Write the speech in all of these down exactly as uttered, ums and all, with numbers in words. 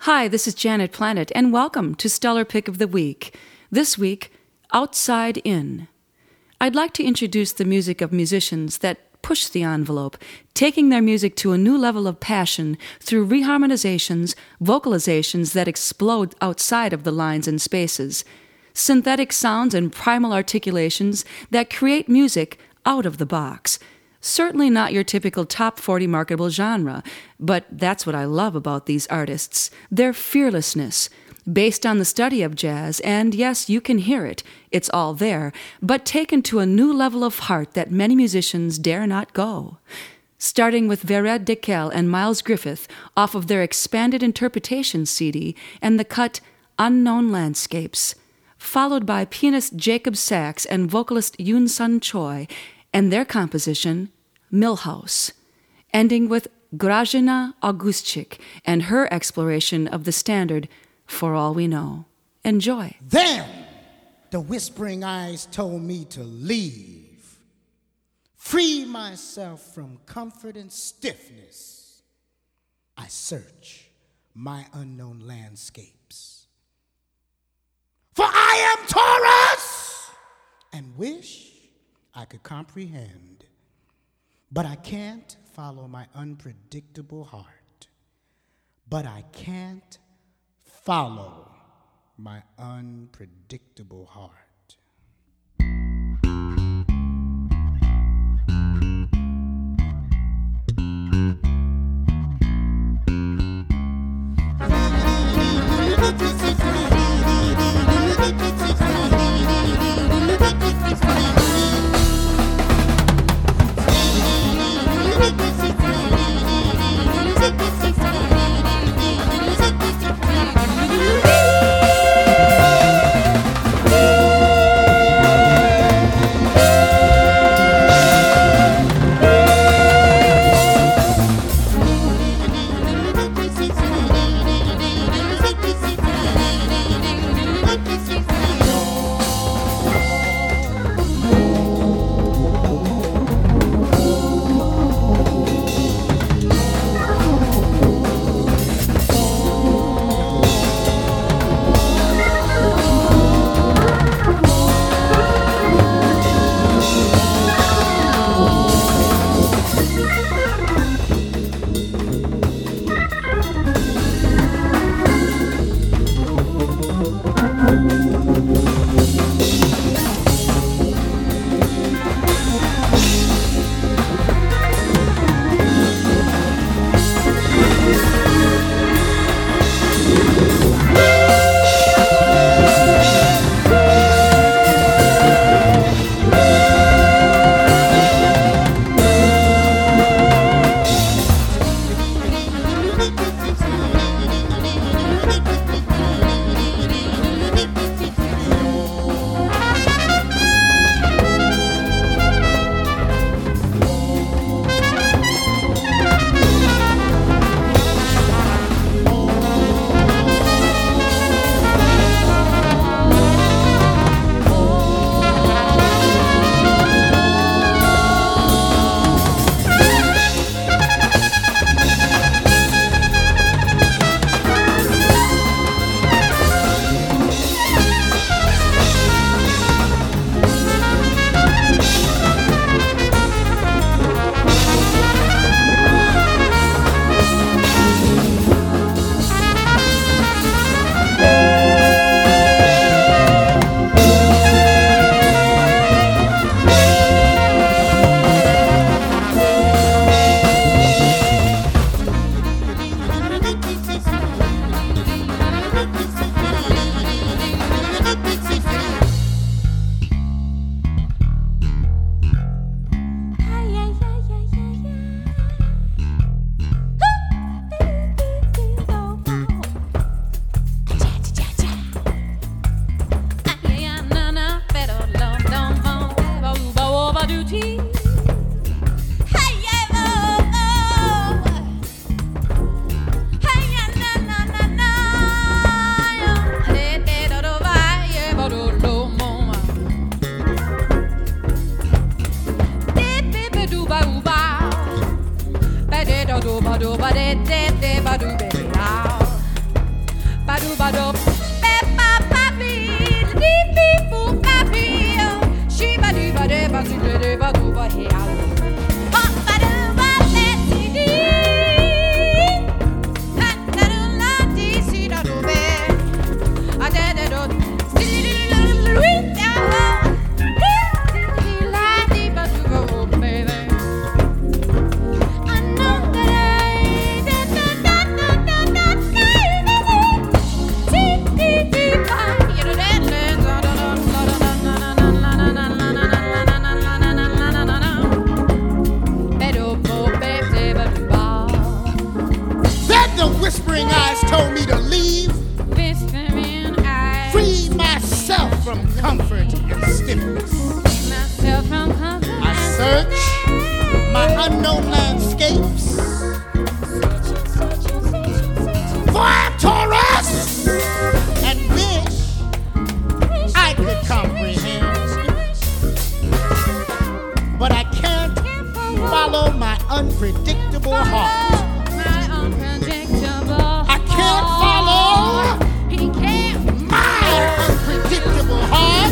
Hi, this is Janet Planet, and welcome to Stellar Pick of the Week. This week, Outside In. I'd like to introduce the music of musicians that push the envelope, taking their music to a new level of passion through reharmonizations, vocalizations that explode outside of the lines and spaces, synthetic sounds and primal articulations that create music out of the box. Certainly not your typical top forty marketable genre, but that's what I love about these artists, their fearlessness, based on the study of jazz, and yes, you can hear it, it's all there, but taken to a new level of heart that many musicians dare not go. Starting with Vered Dekel and Miles Griffith off of their Expanded Interpretation C D and the cut Unknown Landscapes, followed by pianist Jacob Sachs and vocalist Yoon Sun Choi, and their composition, Millhouse, ending with Grażyna Augustczyk and her exploration of the standard For All We Know. Enjoy. Then the whispering eyes told me to leave, free myself from comfort and stiffness. I search my unknown landscapes. For I am Taurus and wish I could comprehend, but I can't follow my unpredictable heart. But I can't follow my unpredictable heart. Thank you. Whispering eyes told me to leave. Whispering eyes. Free myself from comfort and stiffness. Free myself from comfort. I search my unknown landscapes. For I'm Taurus and wish I could comprehend. But I can't follow my unpredictable heart. I can't follow He can't my unpredictable heart.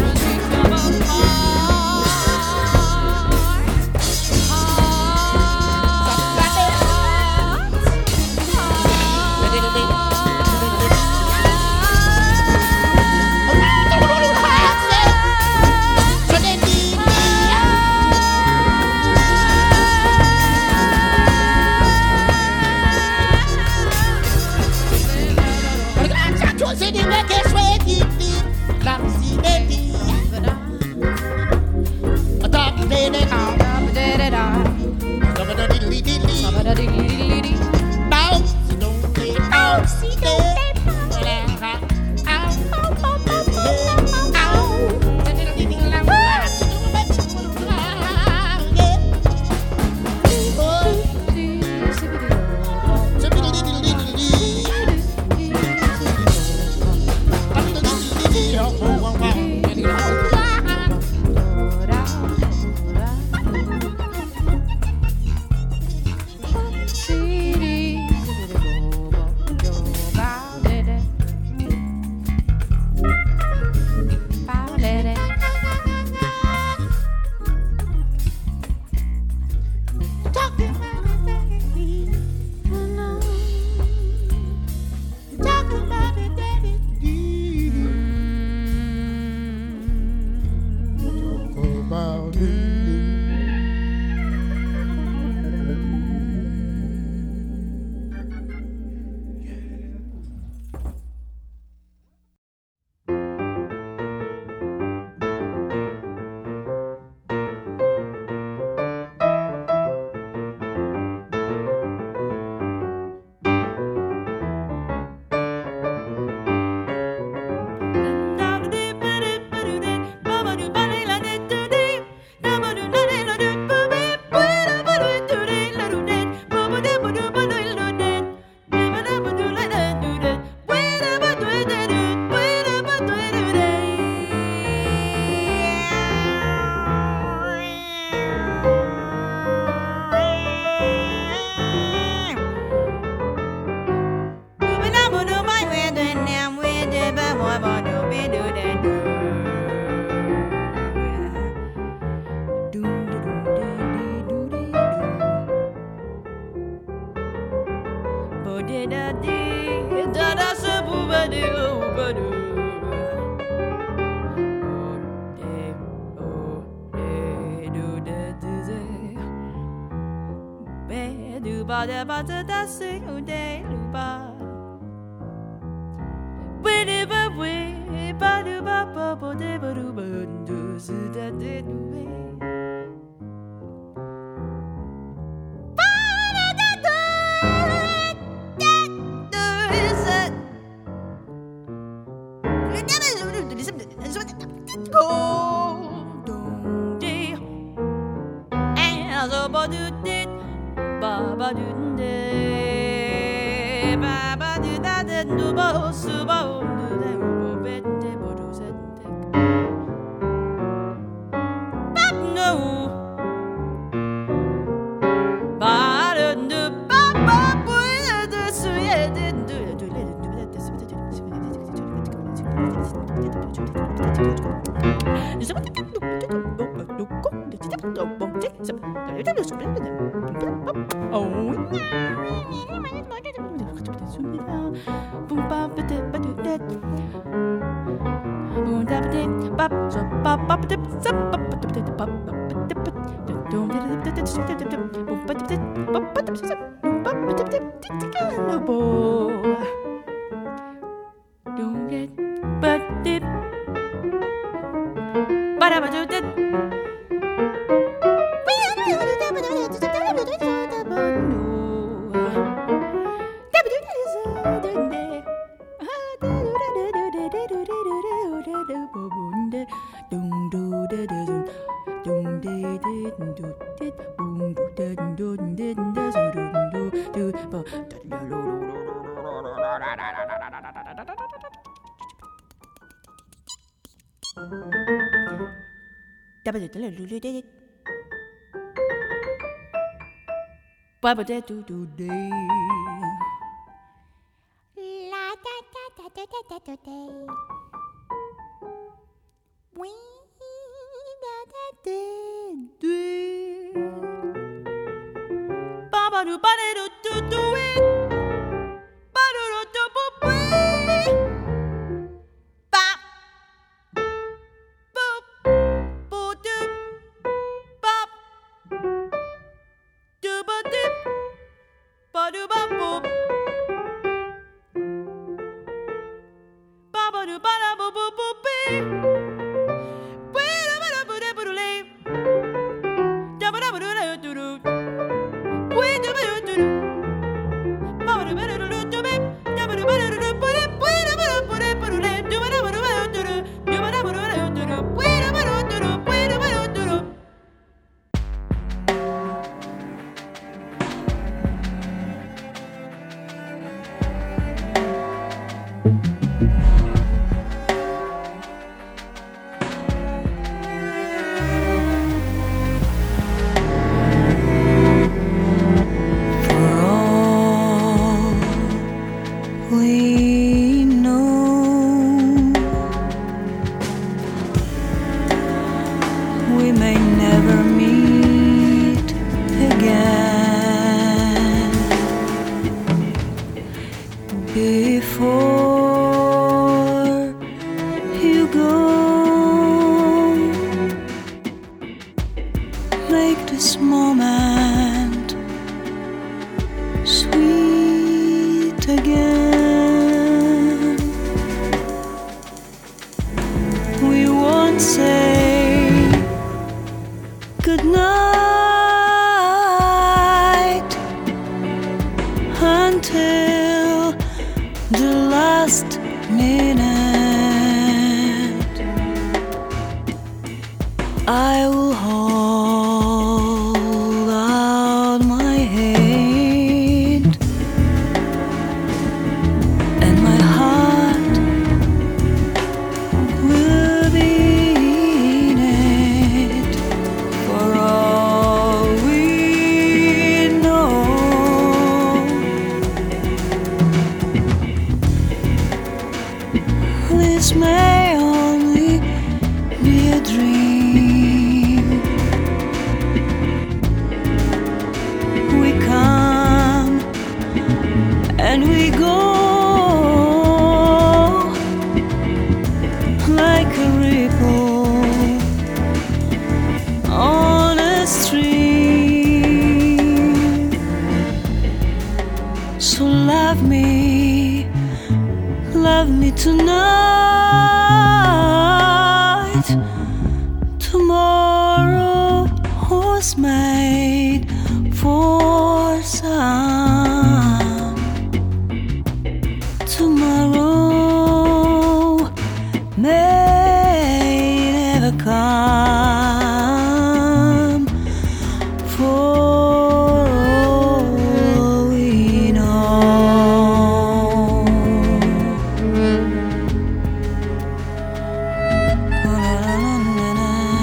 Tomorrow was made for some.